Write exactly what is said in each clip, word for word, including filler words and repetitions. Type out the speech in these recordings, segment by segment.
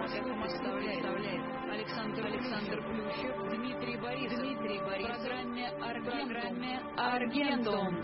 Москву представляет Александр Александр Плющев, Дмитрий Борисов. Дмитрий Борисов. В программе Аргентум. Аргентум.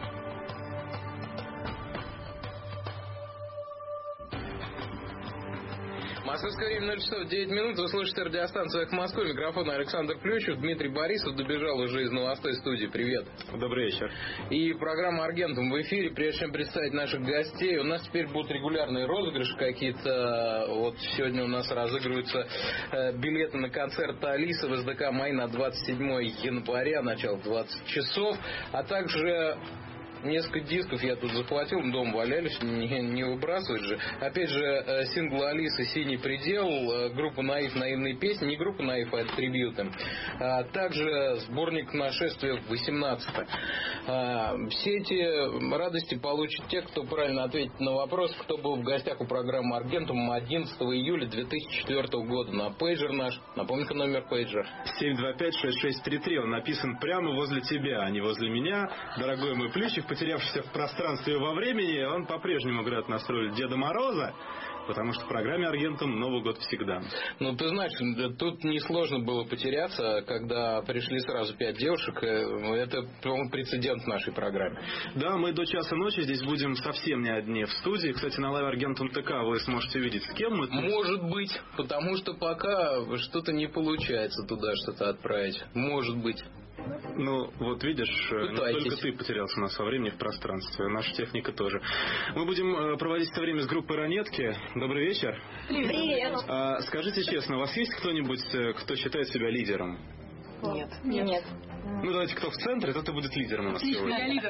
Московское время ноль часов девять минут. Вы слушаете радиостанцию «Эхо Москвы». Микрофон Александр Плющев. Дмитрий Борисов добежал уже из новостной студии. Привет. Добрый вечер. И программа «Аргентум» в эфире. Прежде чем представить наших гостей, у нас теперь будут регулярные розыгрыши какие-то. Вот сегодня у нас разыгрываются билеты на концерт Алисы в эс дэ ка «Май» на двадцать седьмое января, начало двадцать часов. А также... Несколько дисков я тут захватил, дома валялись, не, не выбрасывать же. Опять же, сингл Алисы «Синий предел», группа «Наив», «Наивные песни». Не группа «Наив», а это трибьюты. А также сборник «Нашествие» восемнадцатое. А, все эти радости получат те, кто правильно ответит на вопрос, кто был в гостях у программы «Аргентум» одиннадцатого июля две тысячи четвёртого года. На пейджер наш. Напомни-ка номер пейджера. семь два пять шесть шесть три три. Он написан прямо возле тебя, а не возле меня. Дорогой мой Плющев, потерявшийся в пространстве и во времени, он по-прежнему играет на роль Деда Мороза, потому что в программе «Аргентум» Новый год всегда. Ну, ты знаешь, тут несложно было потеряться, когда пришли сразу пять девушек. Это, по-моему, прецедент в нашей программе. Да, мы до часа ночи здесь будем совсем не одни в студии. Кстати, на лайв Аргентум ТК вы сможете видеть, с кем мы. Может быть, потому что пока что-то не получается туда что-то отправить. Может быть. Ну, вот видишь, Пытайтесь. Не только ты потерялся у нас во времени и в пространстве, наша техника тоже. Мы будем проводить это время с группой «Ранетки». Добрый вечер. Привет. А, скажите честно, у вас есть кто-нибудь, кто считает себя лидером? Нет. Нет. Ну, давайте, кто в центре, тот и будет лидером у нас сегодня. Я лидер.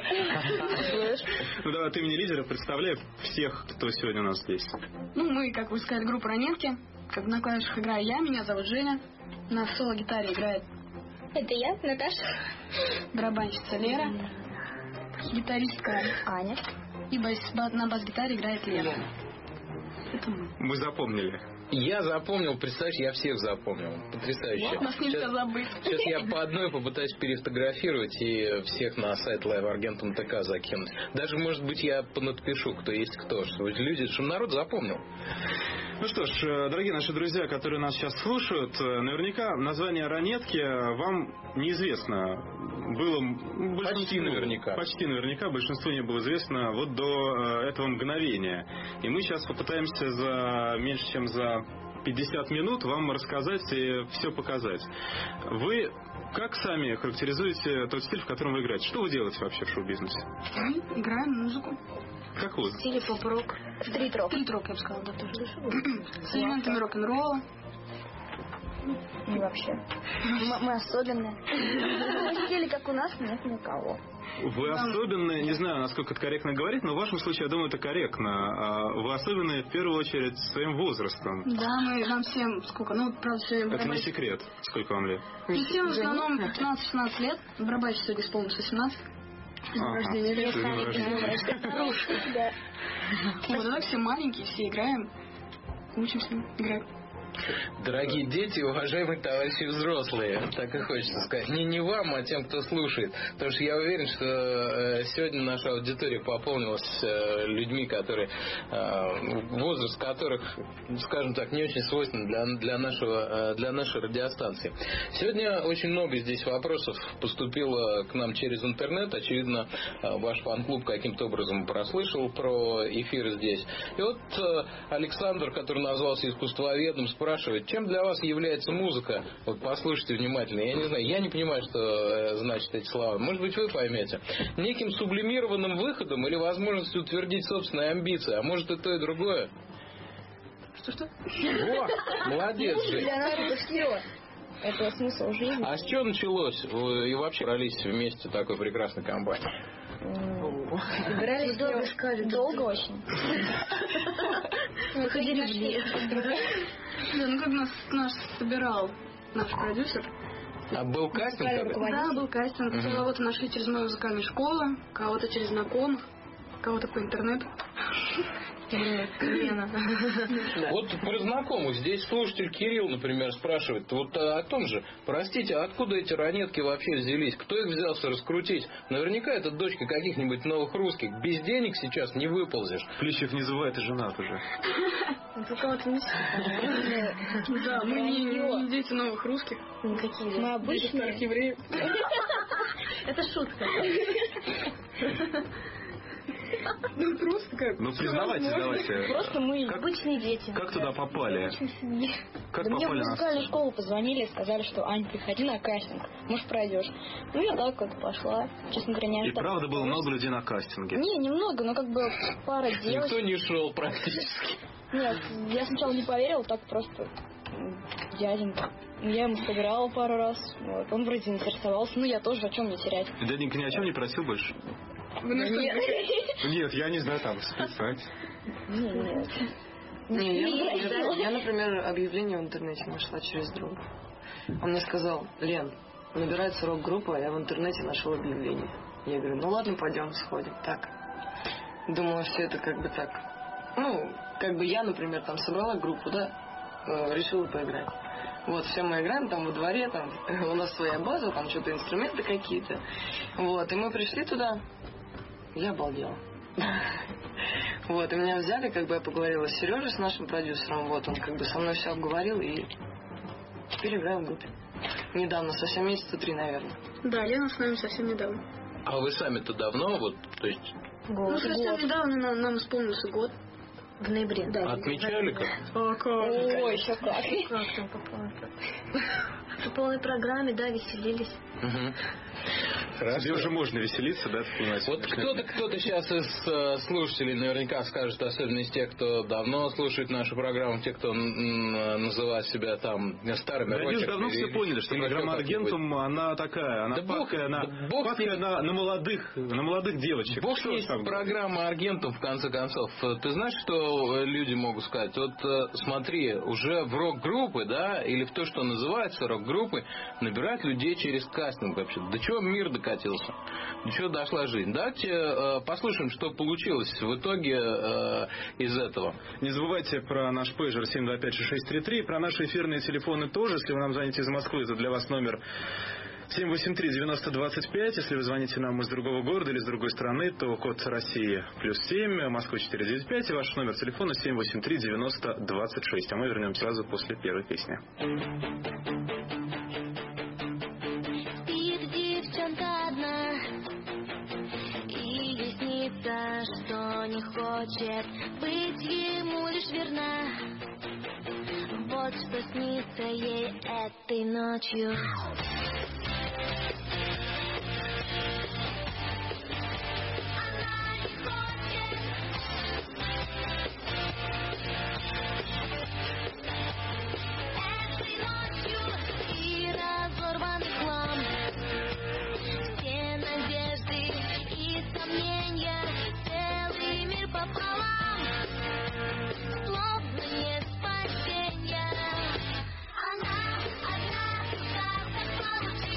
Ну, давай от имени лидера представляй всех, кто сегодня у нас здесь. Ну, мы, как вы сказали, группа «Ранетки». Как на клавишах играю я, меня зовут Женя. На соло-гитаре играет... Это я, Наташа. Барабанщица Лера. Гитаристка Аня. И бас, на бас-гитаре играет Лера. Это мы. Мы запомнили. Я запомнил, представляешь, я всех запомнил. Потрясающе. Вот нас нельзя забыть. Сейчас я по одной попытаюсь перефотографировать и всех на сайт лайв Аргентум ТК закинуть. Даже, может быть, я понадпишу, кто есть кто, чтобы люди, чтобы народ запомнил. Ну что ж, дорогие наши друзья, которые нас сейчас слушают, наверняка название «Ранетки» вам неизвестно. Было почти наверняка. Почти наверняка большинству не было известно вот до этого мгновения. И мы сейчас попытаемся за меньше, чем за пятьдесят минут вам рассказать и все показать. Вы как сами характеризуете тот стиль, в котором вы играете? Что вы делаете вообще в шоу-бизнесе? Мы играем музыку. Какую? В стиле поп-рок. Стрит-рок. Стрит-рок, я бы сказала, да, тоже. С элементами рок-н-ролла. И вообще. Мы, мы особенные. Мы стиле, как у нас, нет никого. Вы особенные, не знаю, насколько это корректно говорить, но в вашем случае, я думаю, это корректно. Вы особенные, в первую очередь, своим возрастом. Да, мы нам всем сколько? Ну, правда, все... Это не секрет. Сколько вам лет? И всем в основном пятнадцать-шестнадцать лет. Барабанщица сегодня исполнилось восемнадцать. Рождение. Вот, а так все маленькие, все играем. Учимся играть. Дорогие дети, уважаемые товарищи взрослые, так и хочется сказать. Не, не вам, а тем, кто слушает. Потому что я уверен, что э, сегодня наша аудитория пополнилась э, людьми, которые, э, возраст которых, скажем так, не очень свойственен для, для, нашего, э, для нашей радиостанции. Сегодня очень много здесь вопросов поступило к нам через интернет. Очевидно, э, ваш фан-клуб каким-то образом прослышал про эфир здесь. И вот э, Александр, который назвался искусствоведом, спрашивает, чем для вас является музыка? Вот послушайте внимательно. Я не знаю, я не понимаю, что э, значат эти слова. Может быть, вы поймете. Неким сублимированным выходом или возможностью утвердить собственные амбиции. А может, и то, и другое. Что-что? О, молодец же. Для нас это все. Это смысл жизни. А с чего началось? Вы и вообще брались вместе в такой прекрасной компании? Играли долго, скажем. Долго очень. Мы ходили в лес. Да, ну как нас наш собирал наш продюсер. А был кастинг? Да, был кастинг. Угу. Кого-то нашли через мою музыкальную школу, кого-то через знакомых, кого-то по интернету. Привет, Лена. Вот про знакомых. Здесь слушатель Кирилл, например, спрашивает, вот о том же, простите, а откуда эти ранетки вообще взялись? Кто их взялся раскрутить? Наверняка это дочка каких-нибудь новых русских. Без денег сейчас не выползешь. Плющев не забывай, ты женат уже. Ты кого-то не Да, мы не, не дети новых русских. Никакие. Мы Дети обычные. старых евреев. Это шутка. Ну, просто как... Ну, признавайтесь, давайте. Просто мы Как- обычные дети. Как туда попали? Как Да мне в попали на музыкальную школу позвонили и сказали, что Ань, приходи на кастинг, может пройдешь. Ну я так вот пошла, честно говоря, не И ожидала. правда было много людей на кастинге. Не, немного, но как бы пара Никто девочек. не шел практически. Нет, я сначала не поверила, так просто м, дяденька. Я ему сыграла пару раз, вот. Он вроде интересовался, ну я тоже, о чем мне терять. Дяденька ни о чем не просил больше? Вы на что Нет, я не знаю, там, списать. Нет, нет. Не, я, Не например, просила. я, например, объявление в интернете нашла через друга. Он мне сказал: Лен, набирается рок-группа, я в интернете нашел объявление. Я говорю, ну ладно, пойдем, сходим. Так. Думала, все это как бы так. Ну, как бы я, например, там собрала группу, да, э, решила поиграть. Вот, все мы играем там во дворе, там у нас своя база, там что-то инструменты какие-то. Вот, и мы пришли туда. Я обалдела. Вот, и меня взяли, как бы я поговорила с Сережей, с нашим продюсером, вот, он как бы со мной все обговорил, и теперь играю в группе. Недавно, совсем месяца три, наверное. Да, Лена с нами совсем недавно. А вы сами-то давно, вот, то есть, Ну, Год, совсем год. недавно нам, нам исполнился год. В ноябре. Да. отмечали как? А как? Ой, еще как. Как там по полной, по полной программе, да, веселились. Мгм. Тебе Хорошо. уже можно веселиться, да, ты понимаешь? Вот кто-то, кто-то сейчас из э, слушателей наверняка скажет, особенно из тех, кто давно слушает нашу программу, те, кто м, называет себя там старыми Да, они уже рокерами давно все или- поняли, что или программа еще как-нибудь. Аргентум, она такая, она Да бог- падкая, на, да бог падкая с ним. на, на молодых, на молодых девочек. Бог Что есть там? программа Аргентум, в конце концов. Ты знаешь, что люди могут сказать? Вот э, смотри, уже в рок-группы, да, или в то, что называется рок-группы, набирают людей через кастинг вообще. До чего мир докатился? До чего дошла жизнь? Давайте э, послушаем, что получилось в итоге э, из этого. Не забывайте про наш пейджер семь два пять шесть шесть три три, про наши эфирные телефоны тоже. Если вы нам звоните из Москвы, это для вас номер семь восемь три девяносто двадцать пять. Если вы звоните нам из другого города или из другой страны, то код России плюс семь, Москва четыре девять пять, и ваш номер телефона семь восемь три девяносто двадцать шесть. А мы вернемся сразу после первой песни. Спит девчонка одна, и ей снится, что не хочет быть ему лишь верна. Вот что снится ей этой ночью. Она не хочет. Этой ночью и разорванный хлам. Все надежды и сомнения, целый мир пополам, словно нет спасения. Она одна, как так получилось.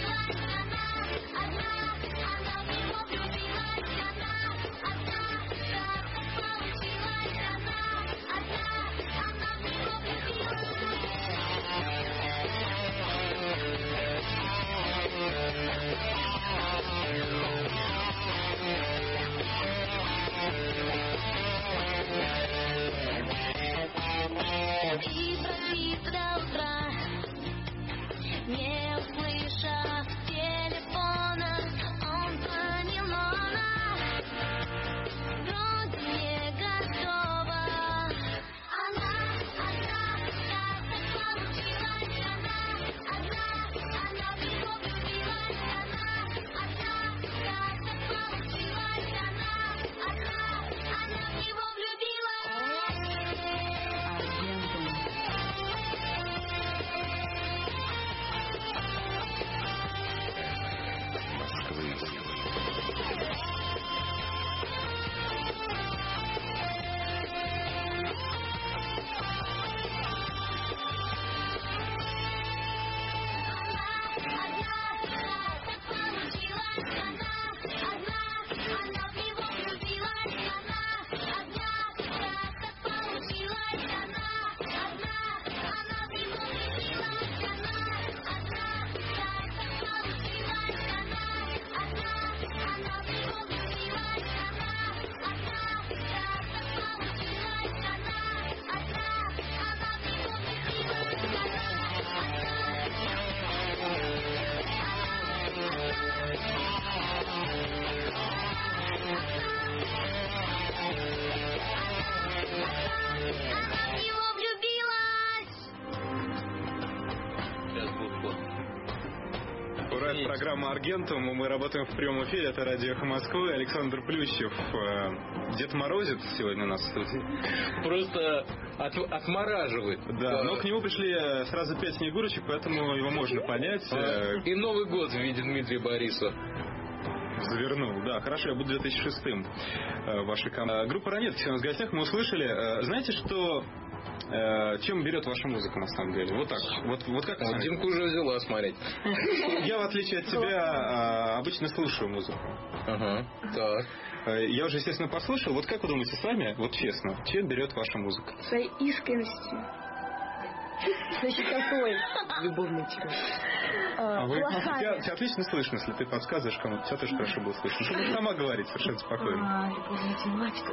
это программа «Аргентум». Мы работаем в прямом эфире. Это радио «Эхо Москвы». Александр Плющев. Дед Морозит сегодня у нас в студии. Просто от, отмораживает. Да, но к нему пришли сразу пять снегурочек, поэтому его можно понять. И Новый год в виде Дмитрия Борисова. Завернул, да, хорошо, я буду две тысячи шестым вашей команды. Группа «Ранетки» сегодня в гостях, мы услышали. Знаете, что... Чем берет ваша музыка, на самом деле? Вот так. Вот, вот как вот Димка уже взяла смотреть. Я, в отличие от тебя, обычно слушаю музыку. Ага, так. Я уже, естественно, послушал. Вот как вы думаете сами, вот честно, чем берет ваша музыка? Своей искренностью. Значит, какой? Любовный тираж. А вы, тебя, тебя отлично слышно, если ты подсказываешь кому-то, тебя тоже хорошо было слышно. Чтобы сама говорить совершенно спокойно. А, любовная тематика.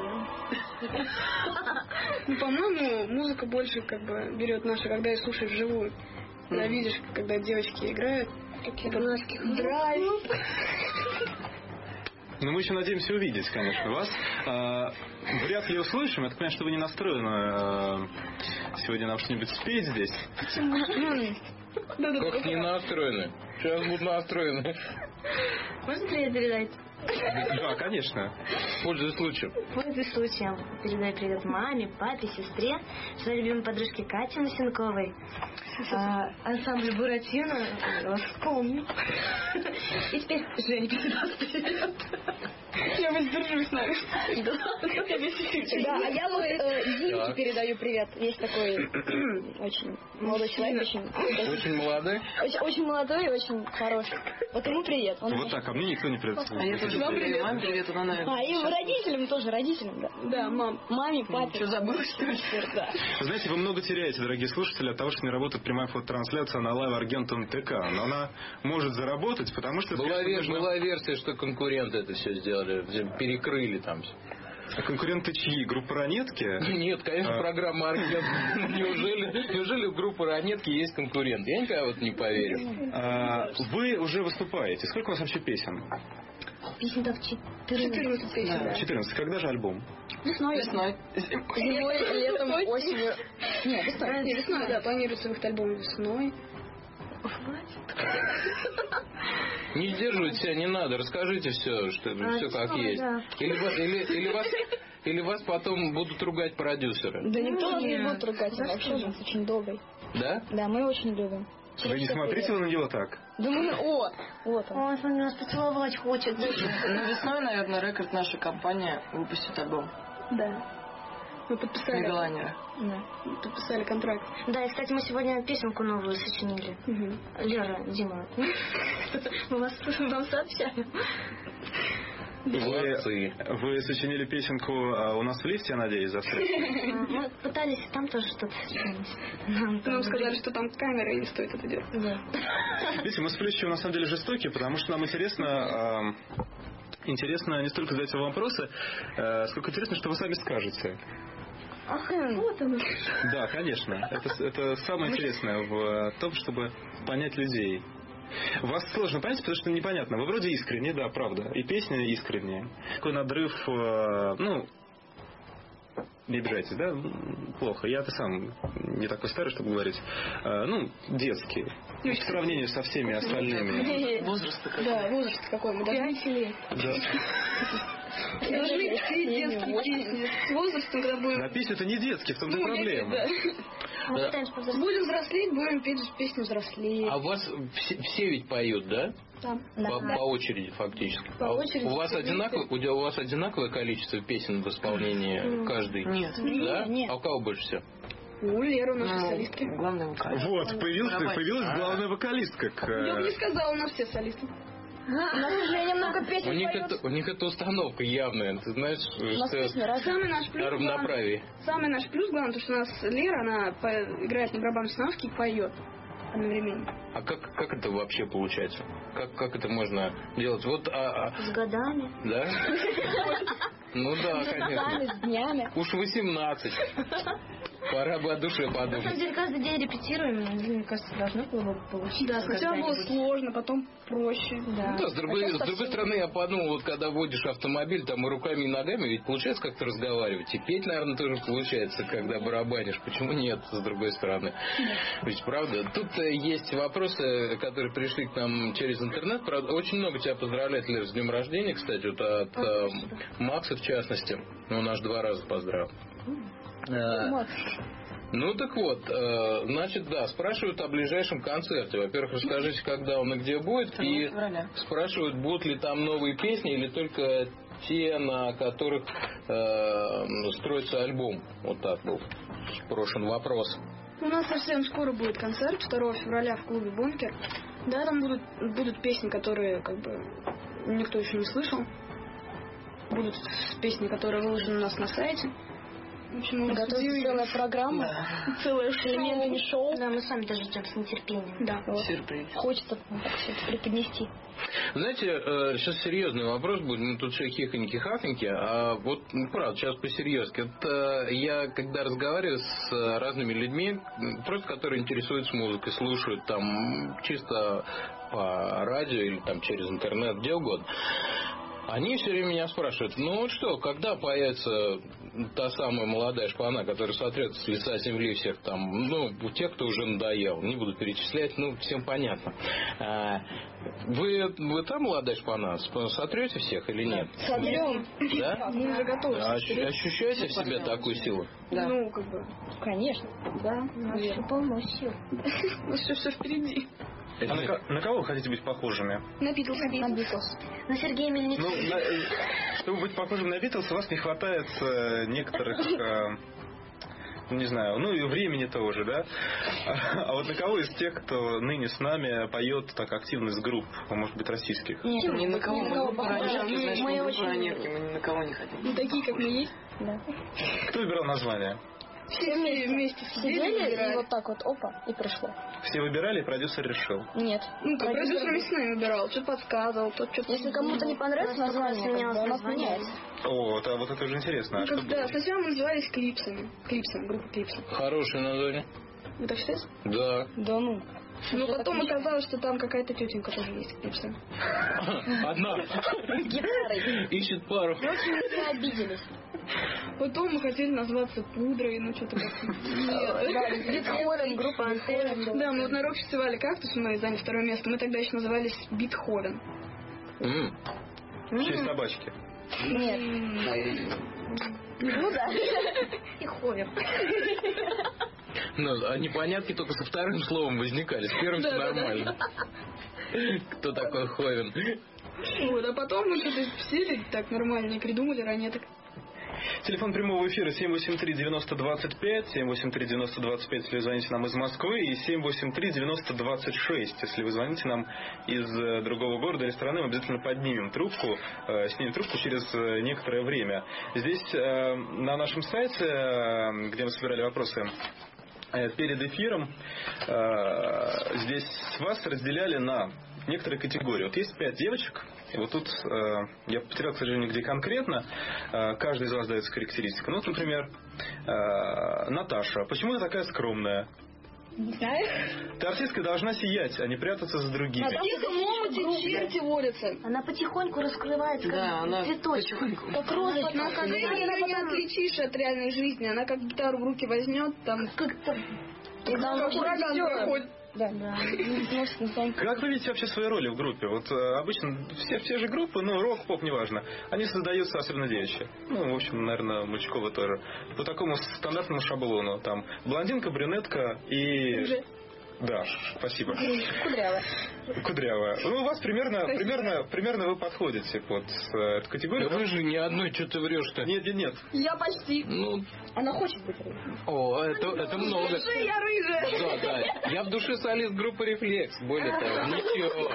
Ну, по-моему, музыка больше как бы берет нашу, когда ее слушаешь вживую. Когда видишь, когда девочки играют. Такие глазки. Драйв. Ну, мы еще надеемся увидеть, конечно, вас. А, вряд ли услышим. Я так понимаю, что вы не настроены а, сегодня нам что-нибудь спеть здесь. Почему? Как не настроены? Сейчас будут настроены. Можно привет передать? Да, конечно. Пользуясь случаем. Пользуясь случаем. Передай привет маме, папе, сестре, своей любимой подружке Кате Насенковой, а, ансамблю Буратино. Я вас вспомню. И теперь Женя передаст привет. Я воздержусь, наверное. Да, а я вот э, Димке передаю привет. Есть такой очень молодой человек, очень... Очень молодой? Очень, очень молодой и очень хороший. Вот ему привет. Он Вот так, а мне никто не привет. А я тоже передаю маме привет, она, наверное... А, и родителям тоже, родителям, да. Да, мам. Маме, папе. Что, забыла, что ли? Да. Знаете, вы много теряете, дорогие слушатели, от того, что не работает прямая фототрансляция на Live Argentum тэ ка. Но она может заработать, потому что... Была, вер... нужно... была версия, что конкуренты это все сделали, перекрыли там все. А конкуренты чьи? Группа «Ранетки»? Нет, конечно, а... программа «Аргентум». Неужели, неужели у группы «Ранетки» есть конкурент? Я никогда вот не поверю. А, вы уже выступаете. Сколько у вас вообще песен? Песен так четырнадцать. четырнадцать песен, да. четырнадцать. Когда же альбом? Весной. Весной. Зимой, летом, осенью. Нет, весной. Не, весной, да, планируется выход альбома весной. Не сдерживайте себя, не надо. Расскажите все, что А, все как что, есть. да. Или, вас, или, или, вас, или вас потом будут ругать продюсеры. Да никто нас не Нет. будет ругать, он вообще у нас очень добрый. Да? Да, мы очень любим. Вы не смотрите на него так? Да мы, о, вот он. Ой, он нас поцеловать хочет. Ну, весной, наверное, рекорд наша компания выпустит альбом. Да. Мы подписали, Мегалайнера. Да. подписали контракт. Да, и, кстати, мы сегодня песенку новую сочинили. Угу. Лера, Дима, мы вас вам сообщаем. Молодцы. Вы, вы сочинили песенку а, у нас в лифте, я надеюсь, завтра? Мы пытались там тоже что-то сочинить. Нам Нам сказали, что там камера, и не стоит это делать. Да. Видите, мы с Плющевым на самом деле жестокие, потому что нам интересно... а, Интересно не столько задать вам вопросы, а, сколько интересно, что вы сами скажете. Ах, вот оно. Да, конечно. Это, это самое интересное в том, чтобы понять людей. Вас сложно понять, потому что непонятно. Вы вроде искренне, да, правда. И песня искренняя. Такой надрыв, э, ну, не обижайтесь, да? Плохо. Я-то сам не такой старый, чтобы говорить. Э, ну, детский. В сравнении со всеми остальными. Возраст какой? Да, возраст какой? Мы должны... Пять лет. Да. Мы должны петь детские песни с возрастом, когда будем... На песню это не детский, в том-то проблема. Да. Мы пытаемся повзрослеть. Будем взрослеть, будем петь песню взрослее. А у вас все, все ведь поют, да? Там. По, по очереди фактически. По А у- очереди, у вас вместе. одинаково, у вас одинаковое количество песен в исполнении каждый? Нет. Да? нет. А у кого больше всего? У Леры, у нашей Ну, солистки. главное вокал. Вот, появился, появилась главная вокалистка. к, Я бы не э, сказала, у нас все солисты. У нас уже немного У песен них, поют. это, у них это установка явная. Ты знаешь, У нас песни что разные. Самый наш плюс, равноправие. главное, самый наш плюс, главное, то, что у нас Лера, она по- играет на барабанной установке и поет одновременно. А как, как это вообще получается? Как, как это можно делать? Вот, а, а, С годами. да? Ну да, конечно. С днями. Уж восемнадцать. Пора бы о душе На подумать. самом деле, каждый день репетируем, мне кажется, должно было бы получиться. Да, сначала было когда-нибудь. сложно, потом проще. Да. Ну да, с другой, А с сейчас другой совсем- стороны, я подумал, вот когда водишь автомобиль, там и руками, и ногами, ведь получается как-то разговаривать. И петь, наверное, тоже получается, когда барабанишь. Почему нет, с другой стороны? Ведь правда. Тут э, есть вопросы, которые пришли к нам через интернет. Правда, очень много тебя поздравляет, Лер, с днем рождения, кстати, вот от э, Макса в частности. Он аж два раза поздравил. Э, Макс. Ну так вот, э, значит, да, спрашивают о ближайшем концерте. Во-первых, расскажите, когда он и где будет. И февраля. спрашивают, будут ли там новые песни или только те, на которых э, строится альбом. Вот так был спрошен вопрос. У нас совсем скоро будет концерт, второго февраля в клубе «Бункер». Да, там будут, будут песни, которые как бы никто еще не слышал. Будут песни, которые выложены у нас на сайте. В общем, мы вас Готовится удивим. целая программа. Целое С элементами шоу. Да, мы сами даже ждем с нетерпением. Да. Вот. Сюрприз. Хочется ну, так все это преподнести. Знаете, э, сейчас серьезный вопрос будет. Ну, тут все хихоньки-хахоньки, а вот, ну, правда, сейчас по-серьезки. Это я, когда разговариваю с разными людьми, просто которые интересуются музыкой, слушают там чисто по радио или там через интернет, где угодно, они все время меня спрашивают, ну вот что, когда появится та самая молодая шпана, которая сотрет с лица земли всех там, ну, тех, кто уже надоел, не буду перечислять, ну, всем понятно. А, вы, вы та молодая шпана, сотрете всех или нет? Сотрем. Да? Мы уже готовы. А ощ- ощущаете в себе такую силу? Да. Ну, как бы, Конечно. да. У нас все полно сил. У нас все, все впереди. А на, ко- на кого вы хотите быть похожими? На Битлз. На Битлз. На Сергея Мельникова. Ну, на- э, чтобы быть похожим на Битлз, у вас не хватает э, некоторых, э, не знаю, ну и времени тоже, да? А, а вот на кого из тех, кто ныне с нами поет так активно из групп, а может быть, российских? Нет, Ни на кого. ни Мы группа похожи. ранетки, Мы- значит, мы мы группа очень- ранетки, мы ни на кого не хотим. Не такие, как мы есть. Да. Кто выбирал название? Все вместе, вместе сидели, Сидели и выбирали. вот так вот, опа, и пришло. Все выбирали, и продюсер решил. Нет. Ну, как Продюсер продюсер вместе с нами выбирал, что-то подсказывал, тот что-то... Если кому-то не понравится название, как бы, у нас название. меняется. О, вот, а вот это уже интересно. А Ну, что как, да, будет? сначала мы назывались Клипсами. Клипсами, группа Клипсов. Хорошее название. Вы так считаете? Да. Да ну. Но Что потом так оказалось, что там какая-то тетенька тоже есть Клипсы. Одна. с гитарой. Ищет пару. В общем, мы все обиделись. Потом мы хотели назваться Пудрой, ну что-то как-то... Да, Бетховен, группа Антенна. Да, мы вот на рок-фестивале «Кактус» мы заняли второе место. Мы тогда еще назывались Бетховен. М. В честь собачки. Нет. Ну да. И ходим. Ну, а непонятки только со вторым словом возникали. С первым все нормально. Кто такой Ховен? Вот, а потом мы что-то сели так нормально и придумали ранеток. Телефон прямого эфира семь восемь три девяносто двадцать пять, семь восемь три девяносто двадцать пять, если вы звоните нам из Москвы, и семь восемь три девяносто двадцать шесть, если вы звоните нам из э, другого города или страны, мы обязательно поднимем трубку, э, снимем трубку через э, некоторое время. Здесь э, на нашем сайте, э, где мы собирали вопросы э, перед эфиром, э, здесь вас разделяли на некоторые категории. Вот есть пять девочек, и вот тут э, я потерял, к сожалению, где конкретно. Э, каждый из вас дается характеристика. Ну, вот, например, э, Наташа. Почему ты такая скромная? Не знаю. Ты артистка должна сиять, а не прятаться за другими. А там В тихом омуте черти водятся. Она потихоньку раскрывается, как Да, она цветочек. потихоньку. Как розочка. Но когда ее не отличишь от реальной жизни, она как гитару в руки возьмет, там Как-то... как ураган проходит. Да, да. Носит на своем... Как вы видите вообще свои роли в группе? Вот э, обычно все, все же группы, ну, рок, поп, неважно, они создаются, особенно девичьи. Ну, в общем, наверное, Мальчикова тоже. По такому стандартному шаблону. Там блондинка, брюнетка и... Уже. Да, спасибо. Кудрявая. Кудрявая. Ну, у вас примерно, примерно, примерно вы подходите под э, эту категорию. Да вы же ни одной, что ты врешь-то? Нет, нет, нет. Я почти. Ну, Она хочет быть рыжей. о, это, это много. Уже я рыжая. Да, да. Я в душе солист группы «Рефлекс». Более того, ничего.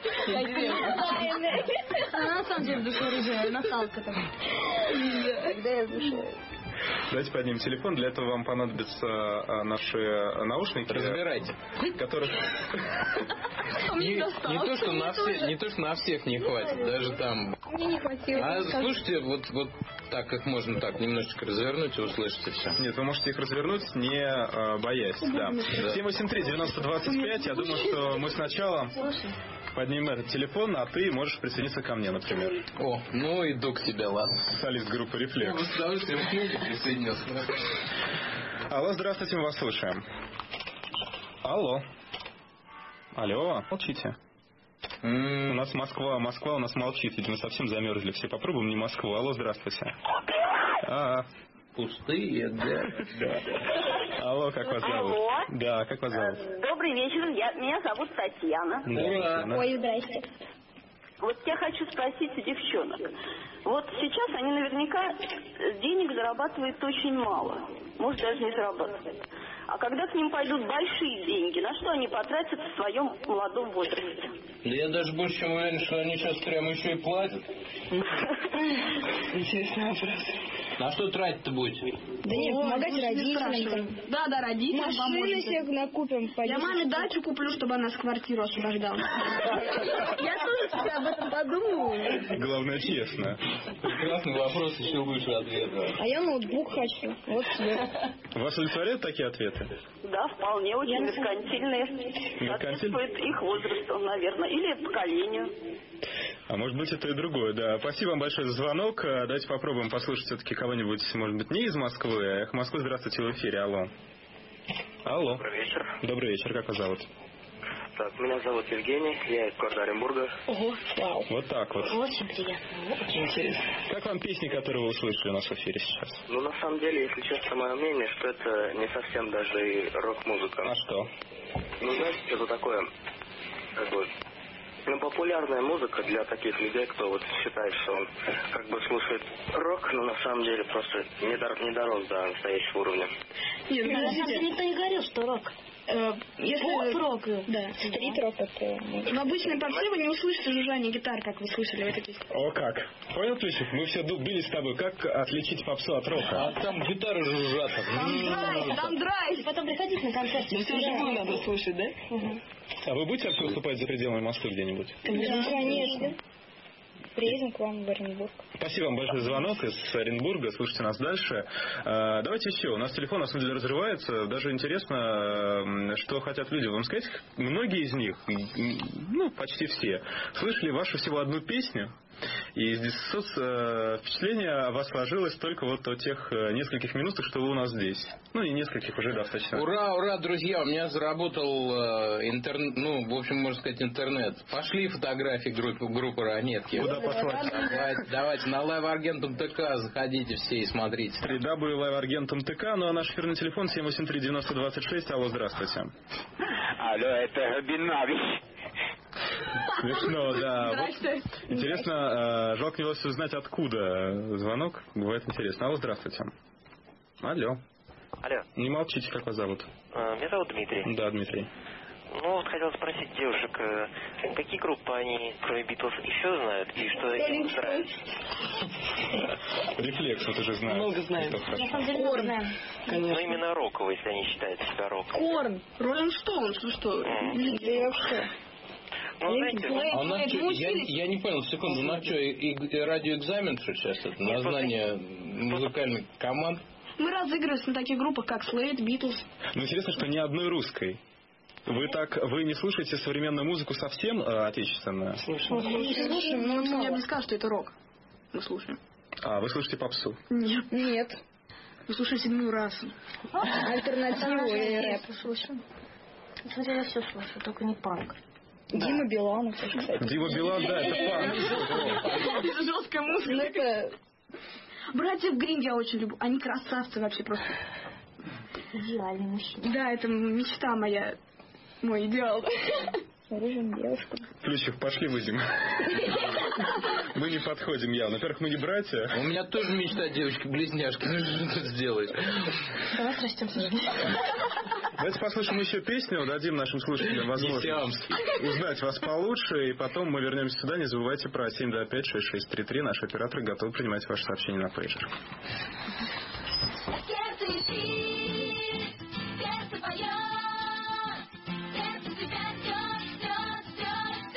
Она на самом деле душа рыжая, Наталка там. Когда я в душе... Давайте поднимем телефон. Для этого вам понадобятся а, наши наушники. Разбирайте. Которых... Не, не то, что на все, не то, что на всех не хватит, даже там. Мне не хватило. А скажу. слушайте, вот, вот так их можно так немножечко развернуть и услышите все. Нет, вы можете их развернуть, не э, боясь. Да. семь восемь три девяносто двадцать пять. Я думаю, что мы сначала поднимем этот телефон, а ты можешь присоединиться ко мне, например. О, ну иду к тебе, ладно. Солист группы «Рефлекс». Ну, с удовольствием к книге присоединился. Алло, здравствуйте, мы вас слушаем. Алло. Алло, молчите. Mm. У нас Москва, Москва у нас молчит, видимо, совсем замерзли. Все попробуем не Москву. Алло, здравствуйте. А, пустые, да. Да. Алло, как вас зовут? Алло. Да, как вас зовут? Добрый вечер, я, меня зовут Татьяна. Да, Ой, здрасте. Вот я хочу спросить у девчонок. Вот сейчас они наверняка денег зарабатывают очень мало. Может, даже не зарабатывают. А когда к ним пойдут большие деньги, на что они потратят в своем молодом возрасте? Да я даже больше чем уверен, что они сейчас прямо еще и платят. Интересный вопрос. На что тратить-то будете? Да нет, помогать родителям. Да, да, родителям Машины поможете. себе накупим. Я маме дачу куплю, чтобы она с квартиру освобождала. Я тоже всегда об этом подумала. Главное, честно. Прекрасный вопрос, еще выше ответа. А я ноутбук хочу. Вот себе. Вас удовлетворяют такие ответы? Да, вполне, очень меркантильные. Соответствует их возрасту, наверное, или поколению. А может быть, это и другое, да. Спасибо вам большое за звонок. Давайте попробуем послушать все-таки кого-нибудь, может быть, не из Москвы. Эх, Москва, здравствуйте, в эфире. Алло. Алло. Добрый вечер. Добрый вечер, как вас зовут? Так, меня зовут Евгений, я из города Оренбурга. Ого, вау. Вот так вот. Очень приятно, очень интересно. Как вам песни, которые вы услышали у нас в эфире сейчас? Ну, на самом деле, если честно, мое мнение, что это не совсем даже и рок-музыка. А что? Ну, знаете, это такое, как бы, ну, популярная музыка для таких людей, кто вот считает, что он как бы слушает рок, но на самом деле просто не, дор- не дорос до настоящего уровня. Нет, На самом деле никто не говорил, что рок. Э, если... Поп-рок. Да. Стрит-рок это... В обычной попсе вы не услышите жужжание гитар, как вы слышали в этой песне. О, как? Понял, Плющев? Мы все бились с тобой. Как отличить попсу от рока? А там гитары жужжат. Там драйв, там драйв. Потом приходите на концерт. Ну, все живую надо слушать, да? А вы будете вообще выступать за пределами Москвы где-нибудь? Да, конечно. Приедем к вам в Оренбург. Спасибо вам большое за звонок из Оренбурга. Слушайте нас дальше. Давайте еще. У нас телефон на самом деле разрывается. Даже интересно, что хотят люди вам сказать. Многие из них, ну, почти все, слышали вашу всего одну песню. И здесь впечатление о вас сложилось только вот о тех нескольких минутах, что вы у нас здесь. Ну, и нескольких уже достаточно. Ура, ура, друзья, у меня заработал э, интернет, ну, в общем, можно сказать, интернет. Пошли фотографии группы, группы «Ранетки». Куда послать? Давайте, давайте, на лайв-аргентум ТК заходите все и смотрите. три дабл ю точка лайв-аргентум точка ТК, ну а наш эфирный телефон семь восемь три девяносто двадцать шесть. Алло, здравствуйте. Алло, это Бинавич. Смешно, да. Вот интересно, жалко не вас узнать, откуда звонок. Бывает интересно. Алло, здравствуйте. Алло. Алло. Не молчите, как вас зовут? А, меня зовут Дмитрий. Да, Дмитрий. Ну, вот хотел спросить девушек, какие группы они, кроме Битлз, еще знают, и что им нравится? Рефлекс, вот уже знаю. Много знаем. На самом деле много знаем. Ну, именно роковые, если они считают себя роком. Корн, Роллинг Стоунс, вы что? Mm. Да и вообще. Ну, знаете, А у нас что, я, я не понял, секунду, у нас что, и, и радиоэкзамен, что сейчас это, название музыкальных команд? Мы разыгрывались на таких группах, как Слейд, Битлз. Ну, интересно, что ни одной русской. Вы так, вы не слушаете современную музыку совсем э, отечественную? Слушаем. Слушаем, но я бы не сказал, что это рок. Мы слушаем. А, вы слушаете попсу? Нет. Нет. Вы слушаете седьмую расу. Альтернативу и рэп. Слушаю. Смотри, я все слушаю, только не панк. Дима Биланов, кстати. Дима Билан, да, это панк. Это жесткая музыка. Братьев Грин я очень люблю. Они красавцы вообще просто. Идеальный мужчина. Да, это мечта моя. Мой идеал. Оружием девушка. Плющев, пошли выйдем. Мы не подходим явно. Во-первых, мы не братья. У меня тоже мечта девочки-близняшки. Ну что ты сделаешь? Давай срастемся. Давайте послушаем еще песню, дадим нашим слушателям возможность узнать вас получше, и потом мы вернемся сюда. Не забывайте про семь два пять шесть шесть три три. Наши операторы готовы принимать ваши сообщения на пейджер.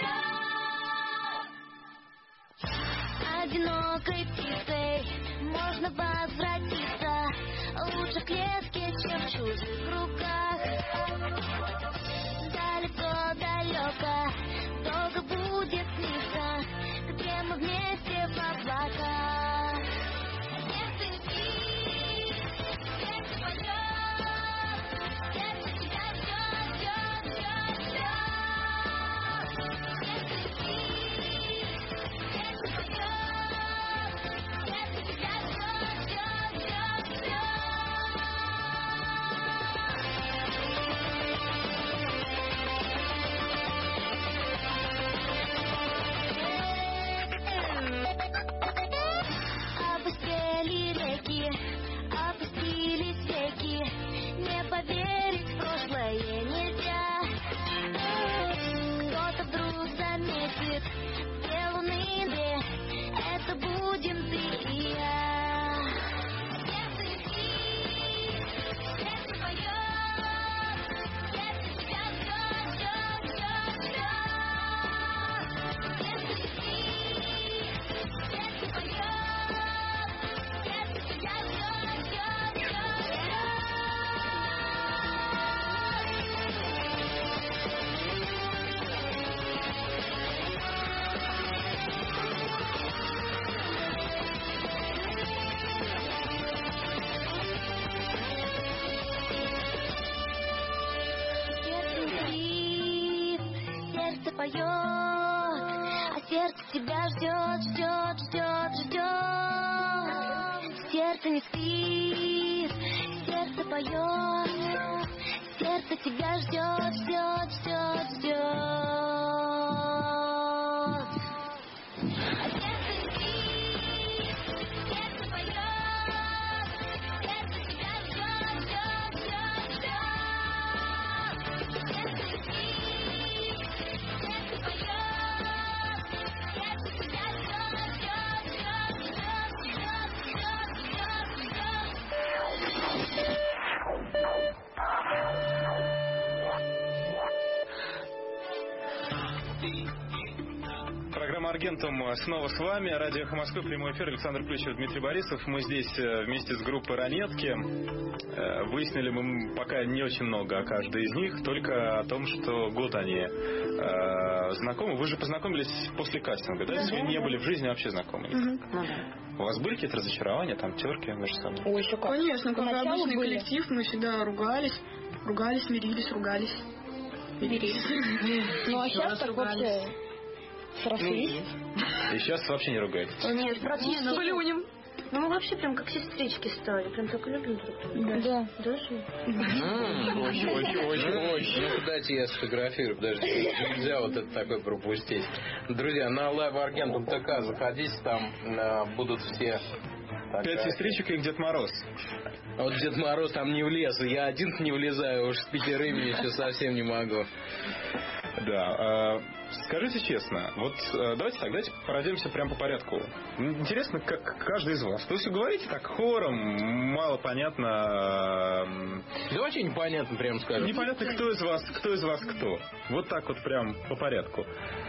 Одинокой птицей мой в клетке, чем в чужих руках. Далеко-далеко, долго будет сниться, где мы вместе в облаках. Сердце спит, сердце поет, сердце тебя ждет, ждет, ждет, ждет. Сердце спит, сердце поет, сердце тебя ждет, ждет, ждет, ждет. Опустели реки, опустились веки, не поверить в прошлое нельзя. Кто-то вдруг заметит, где луны две, это будем ты и я. Сердце спит, сердце поет, сердце тебя ждет, ждет, ждет, ждет. Сердце спит, сердце поет. Сердце поет, а сердце тебя ждет, ждет, ждет, ждет. Сердце не спит, сердце поет, сердце тебя ждет, ждет, ждет, ждет. А сердце спит, сердце поет, сердце тебя ждет, ждет, ждет, ждет. Сердце спит, сердце поет, сердце тебя ждет, ждет, ждет, ждет, ждет, ждет, ждет. Программа «Аргентум» снова с вами. Радио «Эхо Москвы», прямой эфир. Александр Плющев, Дмитрий Борисов. Мы здесь вместе с группой «Ранетки». Выяснили мы пока не очень много о каждой из них, только о том, что год они знакомы. Вы же познакомились после кастинга, да? Если вы не были в жизни вообще знакомы? У вас были какие-то разочарования, там, терки между собой? Ой, еще как. Конечно, как обычный были. Коллектив, мы всегда ругались, ругались, мирились, ругались, мирились. Ну, а сейчас так вообще срослись. И сейчас вообще не ругаетесь? Нет, практически. Ну, плюнем. Ну, мы вообще прям как сестрички стали, прям так любим друг друга. Да. Даже? Очень, очень, очень, очень. Ну, дайте я сфотографирую, подожди. Нельзя вот это такое пропустить. Друзья, на Live Argentum ТК заходите, там будут все... Пять сестричек и Дед Мороз. Вот Дед Мороз там не влез, я один не влезаю, уж с пятерыми еще совсем не могу. Да. Э, скажите честно, вот э, давайте так, давайте пройдемся прямо по порядку. Интересно, как каждый из вас. То есть вы говорите так хором, мало понятно. Э, да вообще непонятно, прям скажем. Непонятно, кто из вас, кто из вас кто. Вот так вот прям по порядку.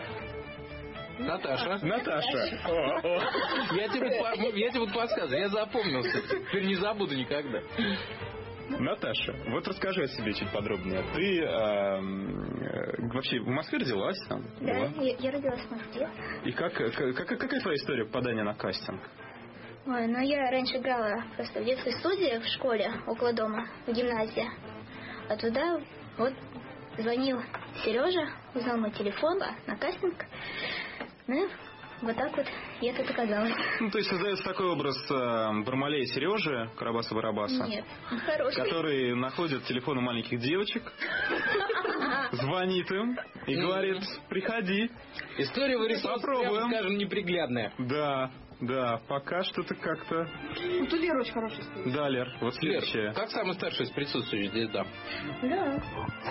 Наташа. Наташа. О, о. Я тебе, я тебе вот подсказываю, я запомнился. Теперь не забуду никогда. Наташа, вот расскажи о себе чуть подробнее. Ты э, э, вообще в Москве родилась? Там, да, я, я родилась в Москве. И как, как, какая твоя история попадания на кастинг? Ой, ну я раньше играла просто в детской студии в школе около дома, в гимназии. А туда вот звонил Сережа, узнал мой телефон на кастинг. Ну, вот так вот я тут оказалась. Ну, то есть создается такой образ э, Бармалея Сережи, Карабаса-Барабаса. Нет, хороший. Который находит телефоны маленьких девочек, звонит им и говорит: приходи. История вырисовывается, прямо скажем, неприглядная. Да, да, пока что-то как-то... Вот у Леры очень хорошая история. Да, Лер, вот следующее. Лер, как самый старший из присутствующих здесь, да? Да.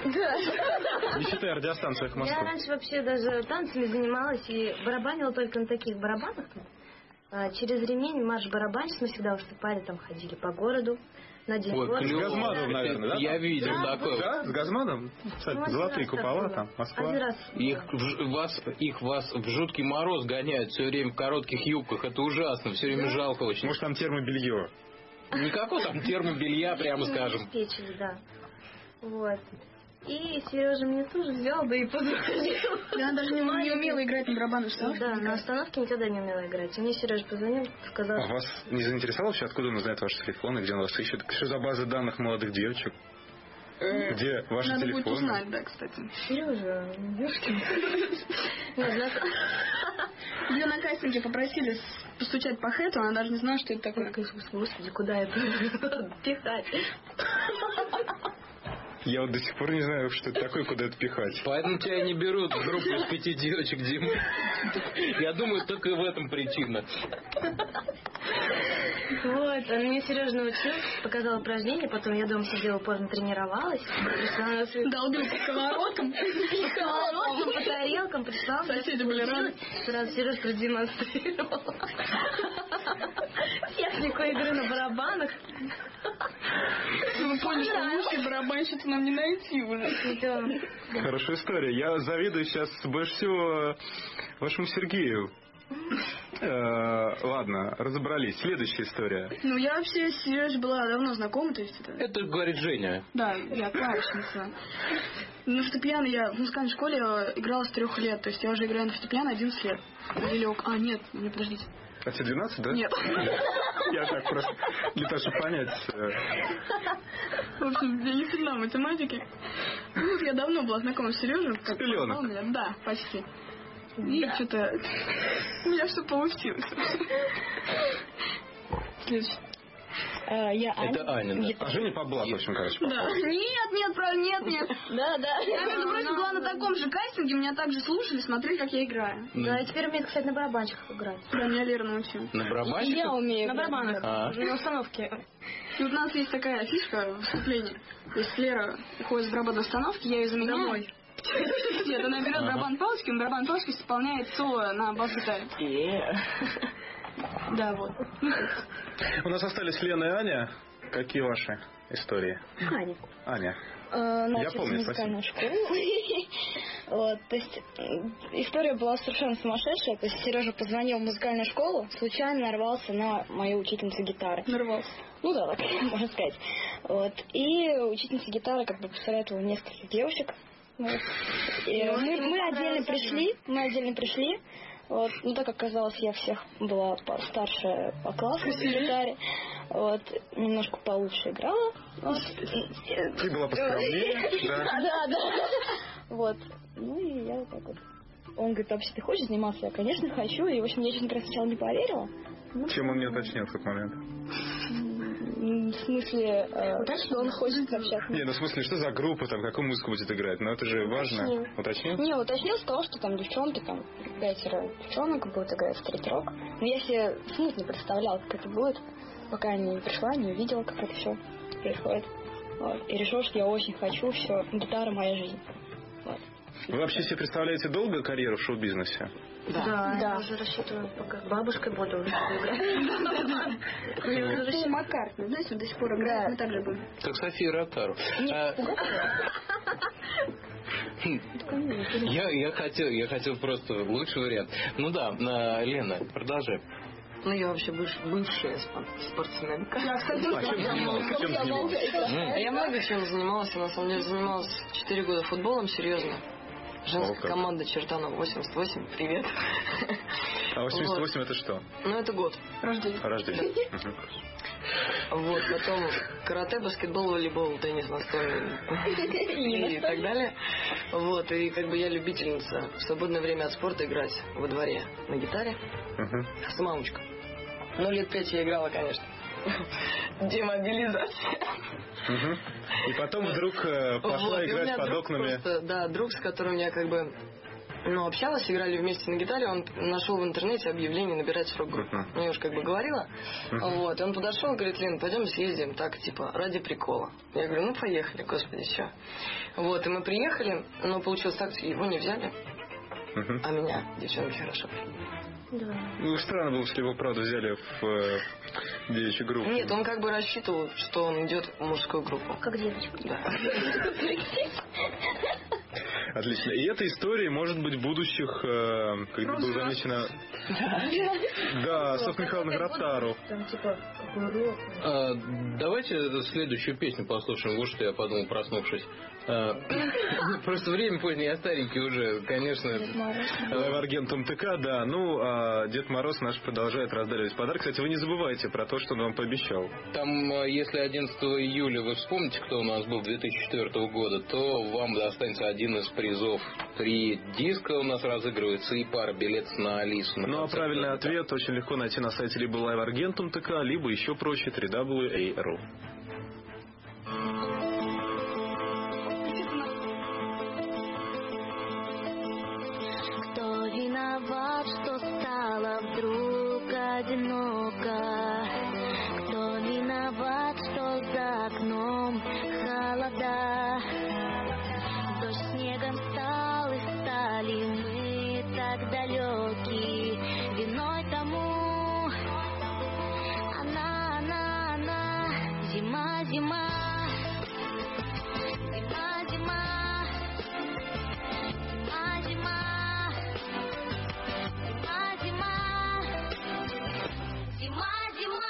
Да. Не считая радиостанции «Эхо Москвы». Я раньше вообще даже танцами занималась и барабанила только на таких барабанах. Через ремень марш-барабанщиц мы всегда выступали, там ходили по городу. На день Ой, города. с Газманом, наверное, да? Я видел да, такое. Да, с Газманом? Кстати, ну, золотые купола там, Москва. Их, вас, их вас в жуткий мороз гоняют все время в коротких юбках. Это ужасно, все время жалко очень. Может, там термобелье? Никакого там термобелья, прямо скажем. Обеспечили, да. Вот. И Сережа меня тоже взял, да и позвонил. Я даже не, не умела играть на барабанной установке. Да, на установке никогда не умела играть. И мне Сережа позвонил, сказал... А вас не заинтересовало вообще, откуда он знает ваш телефон, и где он вас ищет? Что за база данных молодых девочек? Где ваши Надо телефоны? будет узнать, да, кстати. Сережа, девушки. Ее на кастинге попросили постучать по хэту, она даже не знала, что это такое. Господи, куда это пихать? Я вот до сих пор не знаю, что это такое, куда это пихать. Поэтому тебя не берут в группу из пяти девочек, Дим. Я думаю, только в этом причина. Вот, он мне Сережа научил, показал упражнение, потом я дома сидела, поздно тренировалась. Пришла на свою... Долбил по сковородкам. Сковородкам, по тарелкам, пришла. Соседи были рады. Сразу Сережа продемонстрировал технику игры на барабанах. Мы поняли, что лучшей барабанщицы нам не найти уже. Хорошая история. Я завидую сейчас больше всего вашему Сергею. Э, ладно, разобрались. Следующая история. Ну, я вообще с Сережей была давно знакома, то есть это... Это говорит Женя. Да, я клавишница. На фортепиано я в музыкальной школе играла с трех лет, то есть я уже играю на фортепиано одиннадцать лет. Или около... А, нет, не подождите. А тебе двенадцать, да? Нет. Я так просто, для того, чтобы понять. В общем, я не сильна в математике. Ну, я давно была знакома с Сережей. С пеленок? Да, почти. И да. Что-то... У меня все получилось. Следующий. Uh, я Аня. Это Аня, да. А Женя по блату, в общем, короче. Да. Нет, нет, правда, нет, нет. Да, да. Я, между прочим, была на таком же кастинге, меня также слушали, смотрели, как я играю. Да, и теперь умеет, кстати, на барабанчиках играть. Да, меня Лера научила. На барабанчиках? Я умею. На барабанах. А. На установке. И вот у нас есть такая фишка в вступлении. То есть Лера ходит с барабанной установки, я ее заменяю. Домой. Нет, она берет барабан палочки, и барабан палочки исполняет соло на бас-гитаре. Да, вот. У нас остались Лена и Аня. Какие ваши истории? Аня. Аня. Uh, Я помню, музыкальную школу. Вот, то есть история была совершенно сумасшедшая. То есть Сережа позвонил в музыкальную школу, случайно нарвался на мою учительницу гитары. Нарвался. Ну да, так можно сказать. Вот. И учительница гитары как бы посоветовала нескольких девушек. Вот. И мы, мы отдельно пришли, мы отдельно пришли. Вот. Ну, так оказалось, я всех была старше по классу в гитаре. Вот. Немножко получше играла. Вот. Ты была поскромнее, да? Да, да. Вот. Ну, и я так вот. Он говорит, вообще ты хочешь заниматься? Я, конечно, хочу. И, в общем, я, честно говоря, сначала не поверила. Ну, чем он не уточнил в тот момент? В смысле, э, что он хочет общаться? Не, ну в смысле, что за группа, там, какую музыку будет играть? Ну это же важно. Уточнил. Уточнил? Не, уточнил, сказал, что там девчонки, там, пятеро девчонок будут играть в стрит-рок. Но я себе смутно представляла, как это будет, пока я не пришла, не увидела, как это все происходит. Вот. И решила, что я очень хочу, все, гитара моя жизнь. Вот. Вы вообще себе представляете долгую карьеру в шоу-бизнесе? Да, да. Я уже рассчитываю, пока бабушкой буду уже играть. Пол Маккартни, знаете, до сих пор играет, мы так же будем. Как София Ротару. Я, я хотел, я хотел просто лучший вариант. Ну да, Лена, продолжай. Ну, я вообще бывшая, бывшая спортсменка. Я, кстати, а чем занималась? Чем занималась? Я много чем занималась. Я, на самом деле, занималась четыре года футболом, серьезно. Женская команда Чертанов восемьдесят восемь. Привет. А восемьдесят восемь вот. Это что? Ну, это год. Рождение. Рождение. Да. Вот, потом карате, баскетбол, волейбол, теннис настольный и так далее. Вот, и как бы я любительница в свободное время от спорта играть во дворе на гитаре. Самоучка. Ну, лет пять я играла, конечно. Демобилизация. Угу. И потом вдруг э, пошла вот, играть под окнами. Просто, да, друг, с которым я как бы ну, общалась, играли вместе на гитаре, он нашел в интернете объявление набирать в рок-группу. Uh-huh. Ну, я уже как бы говорила. Uh-huh. Вот, и он подошел, говорит, Лен, пойдем съездим, так, типа, ради прикола. Я говорю, ну, поехали, господи, что. Вот, и мы приехали, но получилось так, что его не взяли, uh-huh. а меня девчонки хорошо приняли. Да. Ну, странно было, если его, правда, взяли в э, девичью группу. Нет, он как бы рассчитывал, что он идет в мужскую группу. Как девочка. Да. Отлично. И эта история, может быть, в будущих, э, когда было замечено... Да, Софья Михайловна Ротару. Там, типа, А, давайте следующую песню послушаем. Вот что я подумал, проснувшись. А, просто время позднее, я старенький уже, конечно. Лайв-аргентум ТК, да. Ну, а Дед Мороз наш продолжает раздаривать подарки. Кстати, вы не забывайте про то, что он вам пообещал. Там, если одиннадцатого июля вы вспомните, кто у нас был две тысячи четвёртого года, то вам достанется один из призов. Три диска у нас разыгрывается и пара билетов на Алису. На ну, а правильный ответ очень легко найти на сайте либо Лайв-аргентум ТК, либо еще проще три дабл ю эй точка ру. Кто виноват, что стало вдруг одиноко? Кто виноват, что за окном холода? Дождь снегом стал, и стали мы так далеки. Виной тому она, она, она. Зима, зима. Зима, зима. Зима, зима. Зима, зима. Зима, зима.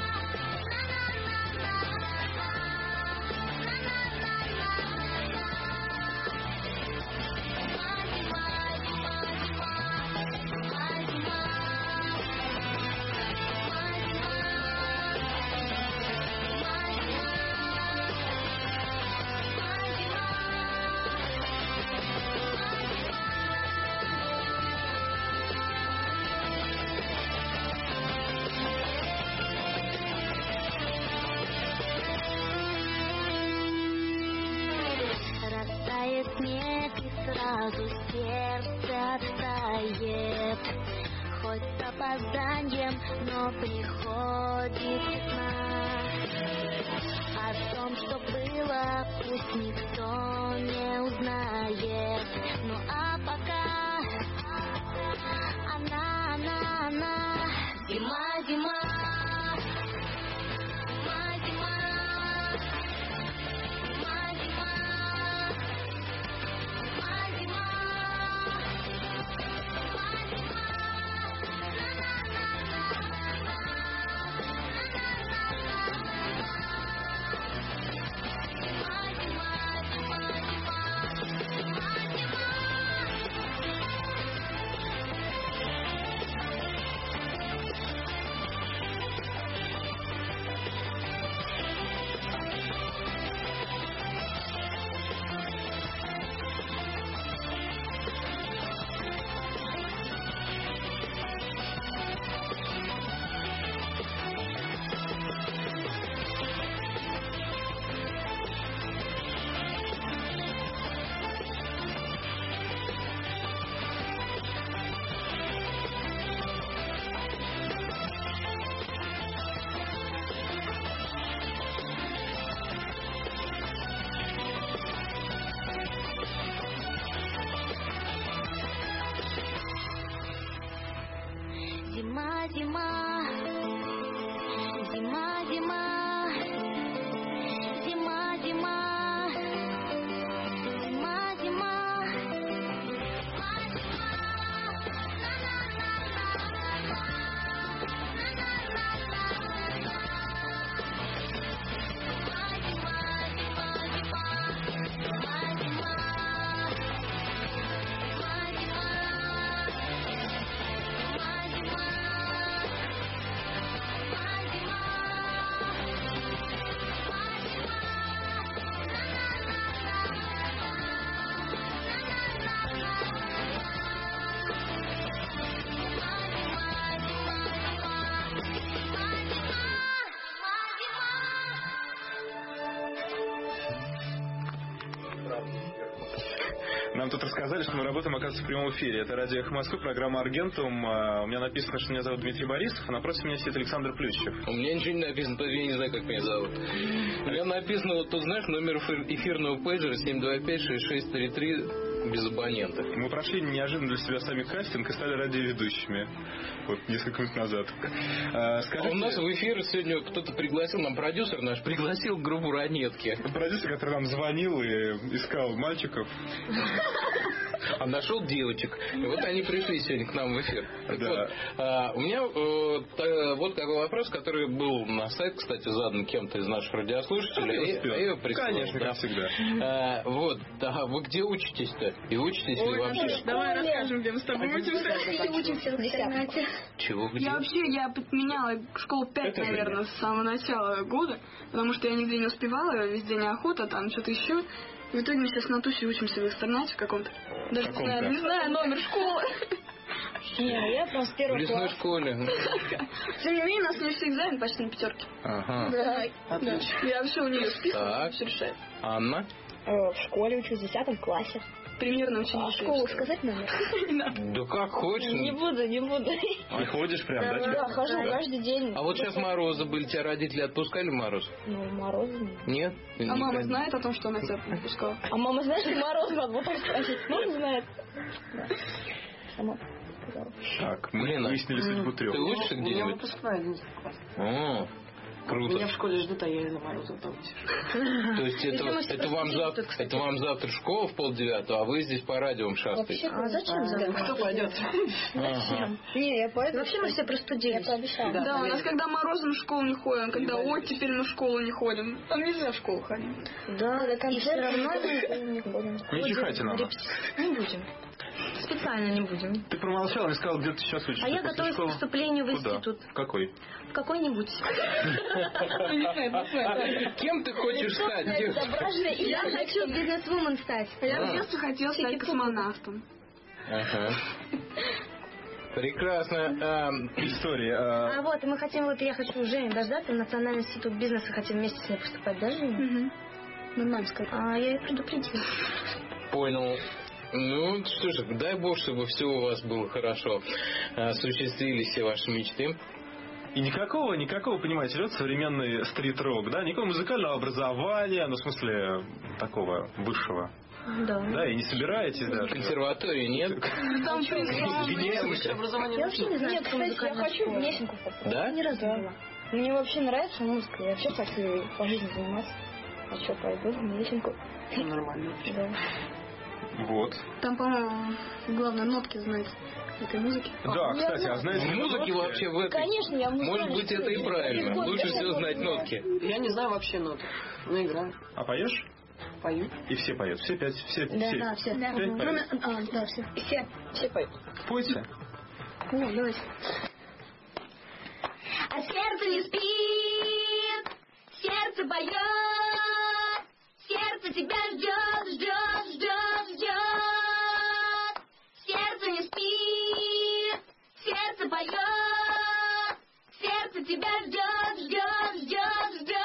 Растает снег и сразу сердце оттает. Хоть с опозданием, но приходит весна. О том, что было, пусть никто не узнает. Ну а пока она, она, она. Зима, зима. Зима, зима, зима, зима, зима, зима, зима, зима. Нам тут рассказали, что мы работаем, оказывается, в прямом эфире. Это радио «Эхо Москвы», программа «Аргентум». У меня написано, что меня зовут Дмитрий Борисов, а напротив меня сидит Александр Плющев. У меня ничего не написано, я не знаю, как меня зовут. У меня написано, вот тут, знаешь, номер эфирного пейджера семь два пять шесть шесть три три без абонентов. Мы прошли неожиданно для себя сами кастинг и стали радиоведущими. Вот несколько минут назад. А, скажите... а у нас в эфир сегодня кто-то пригласил, нам продюсер наш пригласил группу «Ранетки». Продюсер, который нам звонил и искал мальчиков. а нашел девочек. И вот они пришли сегодня к нам в эфир. Так Да. вот, а, у меня э, та, вот такой вопрос, который был на сайт, кстати, задан кем-то из наших радиослушателей. Успел. А я его прислал, Конечно, да. как всегда. А, вот, да, вы где учитесь-то? И учитесь ли вообще? Давай расскажем, где мы с тобой учимся. Учимся в интернате. Чего, где? Я вообще, я меняла школу пять, Это наверное, с самого начала года, потому что я нигде не успевала, везде неохота, там что-то еще. И в итоге мы сейчас на Тусе учимся в экстернате в каком-то. Даже не знаю, не знаю номер школы. Не, я прям с В первого лесной класса. школе. Тем не менее, у нас не все экзамен почти на пятерке. Ага. Да, да. Я вообще у нее списываю, Так. все решает. Анна? Э, В школе учусь в десятом классе. Примерно А ученица. школу сказать номер? Да как хочешь. Не буду, не буду. Ты ходишь прям, да? тебе? Да, хожу каждый день. А вот сейчас морозы были, тебя родители отпускали в мороз? Ну, морозы нет. Нет? А мама знает о том, что она тебя пропускала? А мама знает, что мороз надо было так спросить? Мама знает. Да. Сама сказала. Так, мы Блин, а выяснили судьбу трех. Ты учишься У меня где-нибудь? выпускной одиннадцатый класс. О, круто. Меня в школе ждут, а я из-за мороза дома сижу. То есть это, Если мы все это, вам простудимся, завтра, то, кстати. это вам завтра школа в полдевятого, а вы здесь по радио шастаете? А зачем за Кто пойдет? Ага. Не, я пойду. Вообще мы все простудились. Я пообещала. Да, Да, у нас наверное. когда морозом в школу не ходим, когда Не вот теперь мы в школу не ходим. Там нельзя в школу ходить. Да, и все равно не ходим. Не чихайте на нас. Не будем. Специально не будем. Ты промолчал и сказал, где ты сейчас учишься. А я после готовлюсь к школы? поступлению в Куда? институт. В какой? В какой-нибудь. Кем ты хочешь стать, девушка? Я хочу бизнес-вумен стать. Я в детстве хотела стать космонавтом. Ага. Прекрасно. А, История. А а, вот, и мы хотим, вот я хочу Женю дождаться, в Национальный институт бизнеса хотим вместе с ней поступать, да, Женя? Угу. Ну, маме сказать. А я ее предупредила. понял. Ну, что ж, дай бог, чтобы все у вас было хорошо. Осуществились все ваши мечты. И никакого, никакого, понимаете, идет современный стрит-рок, да? Никакого музыкального образования, ну, в смысле, такого высшего. Да. Да, и не собираетесь даже. Консерватории нет? Там Гнесинка. Образование Я вообще не знаю, Нет, что кстати, я музыкальная хочу в школа. Гнесинку попасть. Да? Ни разу не была. Мне вообще нравится музыка. Я вообще хочу по жизни заниматься. А что, пойду в Гнесинку? Нормально. Да. Вот. Там, по-моему, главное нотки знать этой музыки. Да, я кстати, знаю. а знаете... В музыке вообще в этой. Конечно, я в Может музыкальной быть, это и школе. правильно. Легко, Лучше я всего нотки знать знаю. нотки. Я не знаю вообще ноты. Ну, играю. А поешь? Пою. И все поют. Все пять, все, Да, все. да, все. Пять Мгм. поют. А, да, все. Все, все поют. Пойте. Ну, давайте. А сердце не спит, сердце поет, сердце тебя ждет, ждет, ждет, ждет. Сердце не спит, сердце поет, сердце тебя ждет, ждет, ждет, ждет.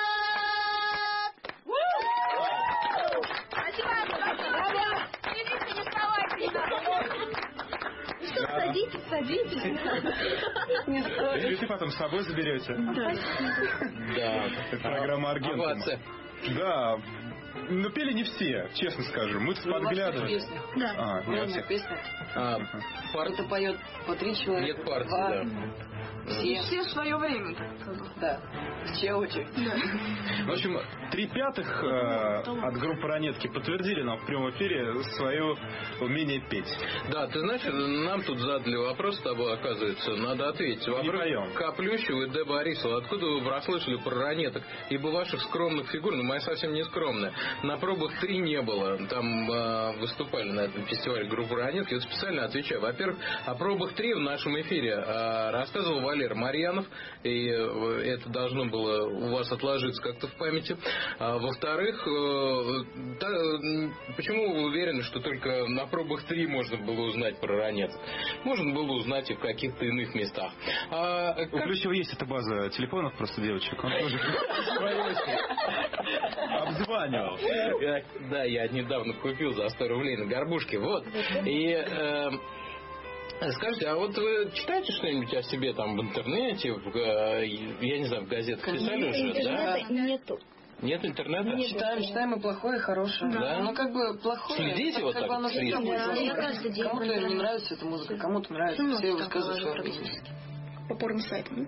Спасибо, спасибо. Видите, не вставайте. Что, садитесь, садитесь. Не стоит. Или ты потом с собой заберете? Да. Это программа Аргентум. Овация. Да. Ну, пели не все, честно скажу. Мы тут подглядывали. Песня. Да. А, У не во меня всех. песня. А, пар- Это поет по три человека. Нет партии, два. да. Все. Все в свое время. Да. Все очень. В общем, три пятых э, от группы «Ранетки» подтвердили нам в прямом эфире свое умение петь. Да, ты знаешь, нам тут задали вопрос с тобой, оказывается, надо ответить. Вопрос поем. К. Плющеву и Д. Борисова. Откуда вы прослышали про ранеток? Ибо ваших скромных фигур, ну, моя совсем не скромная, на пробах три не было. Там э, выступали на этом фестивале группы «Ранетки». Вот специально отвечаю. Во-первых, о пробах три в нашем эфире э, рассказывал Валер Марьянов, и э, это должно было у вас отложиться как-то в памяти. А, во-вторых, э, та, почему вы уверены, что только на пробах три можно было узнать про ранеток? Можно было узнать и в каких-то иных местах. А, У как... Плющева есть эта база телефонов просто девочек. Он тоже обзванивал. Я- Да, я недавно купил за сто рублей на горбушке. Вот. И э, скажите, а вот вы читаете что-нибудь о себе там в интернете, в, э, я не знаю, в газетах писали уже, да? Интернета нету. Нет интернета? Нет. Читаем, читаем и плохое, и хорошее. Да. Ну, как бы плохое. Следите вот так как бы оно за всегда этим. будет. Да, я каждый день Кому-то смотрю. не нравится эта музыка, кому-то нравится. Ну, Все там высказывают положу свое мнение. практически. По порно-сайтам.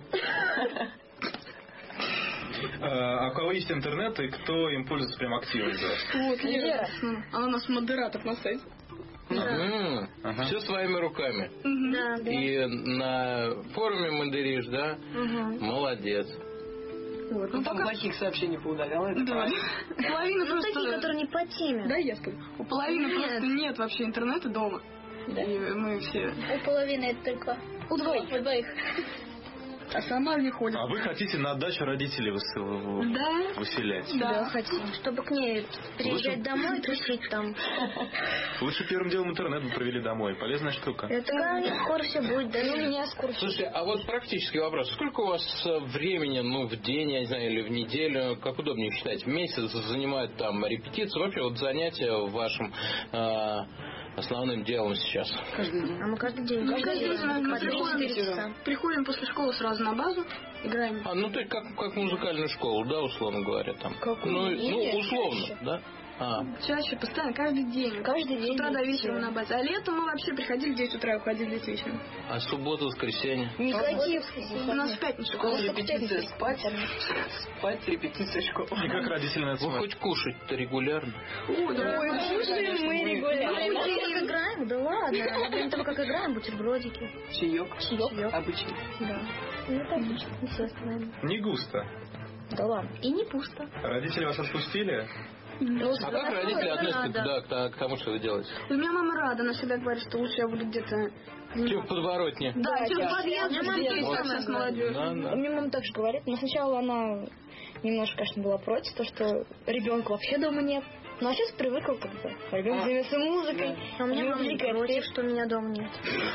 А у кого есть интернет и кто им пользуется прям активно? Вот, Лера. Она у нас модератор на сайте. М, Да. Все своими руками. Да, да. И на форуме модеришь, да? Мгм. Молодец. Вот. Ну, там плохих сообщений поудаляла, это Да. правильно. Половина Ну, просто... такие, которые не по теме. Да, я скажу. У половины Нет. просто нет вообще интернета дома. Да. И мы все... У половины это только У двоих. у двоих. А сама не ходит. А вы хотите на дачу родителей выс- в- Да. выселять? Да. Да, хотим. Чтобы к ней приезжать домой, тусить там. Лучше первым делом интернет бы провели домой. Полезная штука. Это у них скоро все будет, да, ну у меня скоро все. Слушайте, а вот практический вопрос. Сколько у вас э, времени, ну, в день, я не знаю, или в неделю, как удобнее считать, в месяц занимают там репетиции, вообще вот занятия вашим э, основным делом сейчас? А мы каждый день. Мы каждый день мы По три-четыре приходим, часа. приходим после школы сразу на базу, играем. А, ну, то есть как, как музыкальную школу, да, условно говоря, там? Какую? Ну, Или ну, условно, чаще? да? А. Чаще, постоянно, каждый день. Каждый С день. утра до вечера всё. на базе. А летом мы вообще приходили в девять утра и уходили в девять вечера. А суббота, воскресенье? Никаких. У нас в пятницу. Школа, репетиция, спать. Спать, репетиция, школа. И как родители на это Вы смотрят? хоть кушать-то регулярно? Ой, да. Ой, слушаем мы регулярно. Мы- Как играем? Да ладно. Во время того, как играем, бутербродики. Чаек. Чаек. Обычный. Да. Ну, это отлично. Естественно. Не густо. Да ладно. И не пусто. Родители вас отпустили? А как родители относятся да, к, к тому, что вы делаете? У меня мама рада, она всегда говорит, что лучше я буду где-то... Чем в подворотне? Да, чем в Я подъезде, маме где тоже там самое сейчас молодежь. Да, да. Мне мама так же говорит, но сначала она немножко, конечно, была против, то, что ребенка вообще дома нет. Ну а сейчас привыкла как бы. Ребенок занимается музыкой. А у меня она мама не великая против, актриса. что меня дома нет.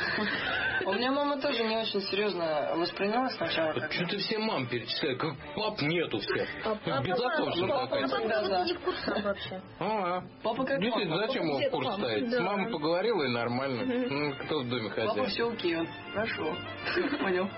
У меня мама тоже не очень серьезно восприняла сначала. Вот как- что ты все мам перечисляешь? Как пап нету всех. А Как безотцовщина папа, какая-то. папа вот не в курсе вообще. А, Папа как действительно, мама. зачем его в курс ставить? С Да. мамой поговорила и нормально. Ну, кто в доме Папа хозяин? все окей, он. Хорошо. Понял.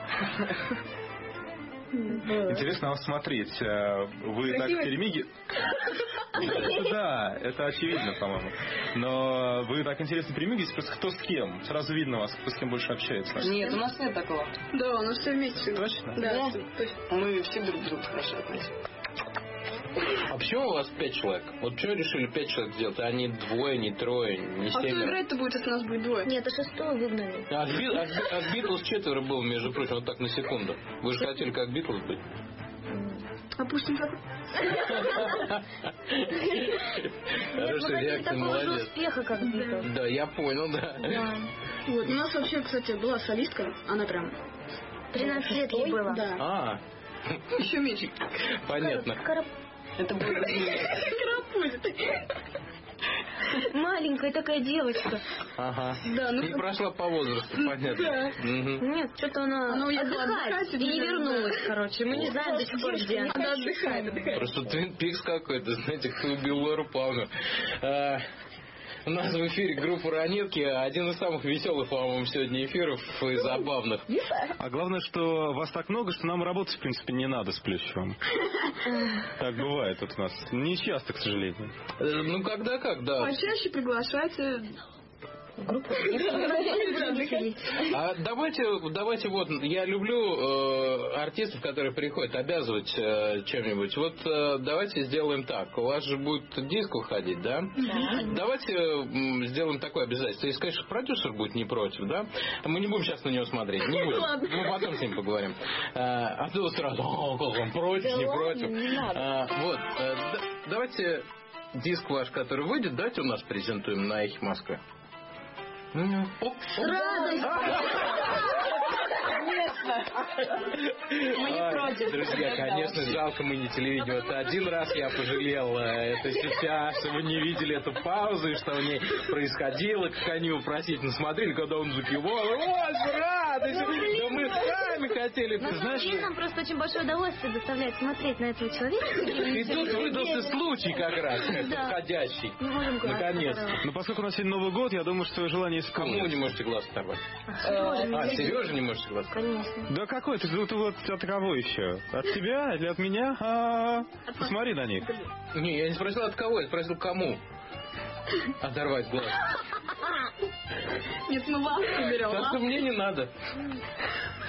Интересно вам смотреть. э, Вы так в перемиге... Это да, это очевидно, по-моему. Но вы так интересно перемигиваете, просто кто с кем. Сразу видно вас, кто с кем больше общается. Нет, у нас нет такого. Да, у нас все вместе всегда. Точно? Да, точно. Мы все друг к другу хорошо относимся. А почему у вас пять человек? Вот что решили пять человек сделать, а не двое, не трое, не А кто семеро? играть-то будет, если нас будет двое? Нет, а шестого выгнали. А от, Би- от, от Битлз четверо было, между прочим, вот так на секунду. Вы же хотели как Битлз быть? Опустим как... Хорошая реакция, такого же молодец. успеха, как Битлз. Да, я понял, да. Да. Вот, у нас вообще, кстати, была солистка, она прям... тринадцать лет ей было. Да. А, Еще меньше. понятно. Карап- Это будет Карапузит. Маленькая такая девочка. Ага. Да, ну... Не прошла по возрасту, понятно. Да. Мгм. Нет, что-то она, Она уехала отдыхает отдыхать, и не да. вернулась, короче. Мы не знаем до сих пор, где она. Она отдыхает, отдыхает. Просто Твин Пикс какой-то, знаете, кто убил Лору Палну. А, у нас в эфире группа «Ранетки». Один из самых веселых, по-моему, сегодня эфиров и забавных. А главное, что вас так много, что нам работать, в принципе, не надо с Плющевым. Так бывает вот у нас. Не часто, к сожалению. Э, Ну, когда как, да. Почаще приглашайте... Группа. А давайте, давайте вот, я люблю э, артистов, которые приходят, обязывать э, чем-нибудь. Вот э, давайте сделаем так. У вас же будет диск выходить, да? Давайте м, сделаем такое обязательство. Если, конечно, продюсер будет не против, да? Мы не будем сейчас на него смотреть. Не будем. Мы потом с ним поговорим. А, а то сразу, о, как он против, Да не ладно, против. не надо. А, вот, э, да- давайте диск ваш, который выйдет, давайте у нас презентуем на Эхе Москвы. Ну, оп, оп. Радость. Мы не Ой, против. друзья, конечно, жалко, мы не телевидение. Вот один раз я пожалел э, это сейчас, что вы не видели эту паузу, и что в ней происходило, как они вопросительно смотрели, когда он запивал. Ой, радость! Да мы сами хотели, ты знаешь. И нам просто очень большое удовольствие доставляет смотреть на этого человека. И тут выдался случай как раз, Да. подходящий. Не можем глаз Наконец. оторвать. Но поскольку у нас сегодня Новый год, я думаю, что желание Кому вы исполнится. не можете глаз оторвать? Сережа, А, не Сережа не можете глаз оторвать? Конечно. Да какой ты? Тут вот от кого еще? От тебя или от меня? А, посмотри на них. Не, я не спросил от кого, я спросил кому. Оторвать глаз. Нет, мы ласку берем. Так что ласку. мне не надо.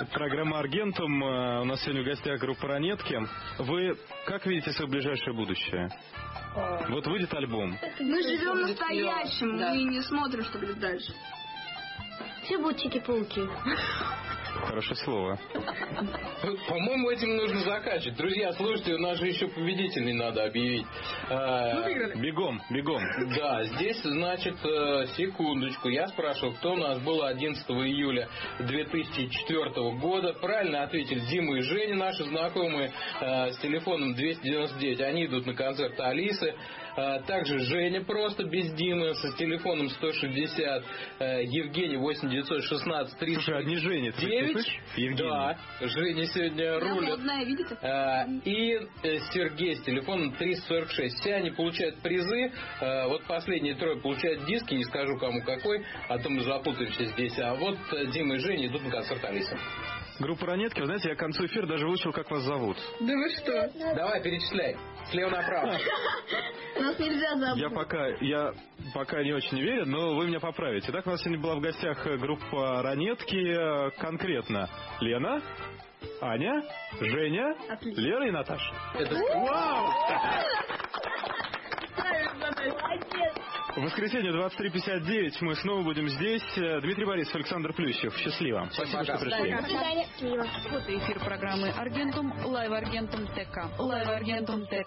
Программа «Аргентум». У нас сегодня в гостях группа «Ранетки». Вы как видите свое ближайшее будущее? Вот выйдет альбом. Мы живем настоящим, Да. мы не смотрим, что будет дальше. Все будут чики-пулки. Хорошее слово. По-моему, этим нужно заканчивать. Друзья, слушайте, у нас же еще победителей надо объявить. А, Бегом, бегом. Да, здесь, значит, э, секундочку. Я спрашивал, кто у нас был одиннадцатого июля две тысячи четвёртого года. Правильно ответили Дима и Женя, наши знакомые, э, с телефоном двести девяносто девять. Они идут на концерт Алисы. Э, Также Женя просто без Димы с телефоном сто шестьдесят. э, Евгений восемь девятьсот шестнадцать тридцать Слушай, одни Жени, ты девять. слышишь? Евгений. Да, Женя сегодня рулит. Одна, видите? Э, И э, Сергей с телефоном триста сорок шесть. Все они получают призы. Э, Вот последние трое получают диски. Не скажу, кому какой, а то мы запутаемся здесь. А вот э, Дима и Женя идут на концерт Алисы. Группа «Ранетки». Вы знаете, я к концу эфира даже выучил, как вас зовут. Да вы что? Давай, перечисляй. Слева направо. Нас нельзя забыть. Я пока, я пока не очень верю, но вы меня поправите. Итак, у нас сегодня была в гостях группа «Ранетки». Конкретно Лена, Аня, Женя, Отлично. Лера и Наташа. Это... Вау! Молодец. В воскресенье двадцать три пятьдесят девять мы снова будем здесь. Дмитрий Борисов, Александр Плющев. Счастливо. Спасибо, пока. что пришли. До свидания. Вот и эфир программы «Аргентум», лайв «Аргентум ТК». Лайв «Аргентум ТК».